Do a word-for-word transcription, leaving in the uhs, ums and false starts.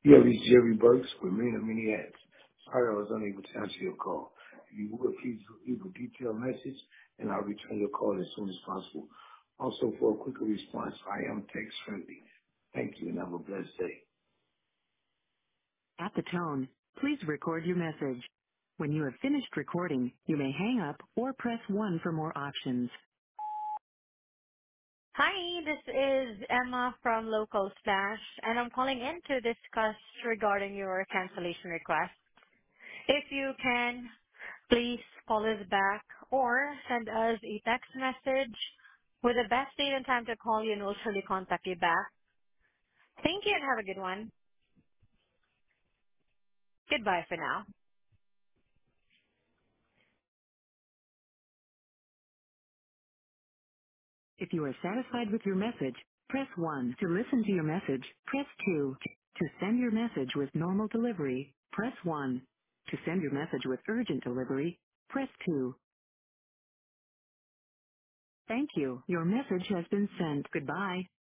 You have reached Jerry Burks with Marina Mini Ads. Sorry I was unable to answer your call. If you would, please leave a detailed message and I'll return your call as soon as possible. Also, for a quicker response, I am text friendly. Thank you and have a blessed day. At the tone, please record your message. When you have finished recording, you may hang up or press one for more options. Hi, this is Emma from Local Stash, and I'm calling in to discuss regarding your cancellation request. If you can, please call us back or send us a text message with the best date and time to call you, and we'll surely contact you back. Thank you and have a good one. Goodbye for now. If you are satisfied with your message, press one. To listen to your message, press two. To send your message with normal delivery, press one. To send your message with urgent delivery, press two. Thank you. Your message has been sent. Goodbye.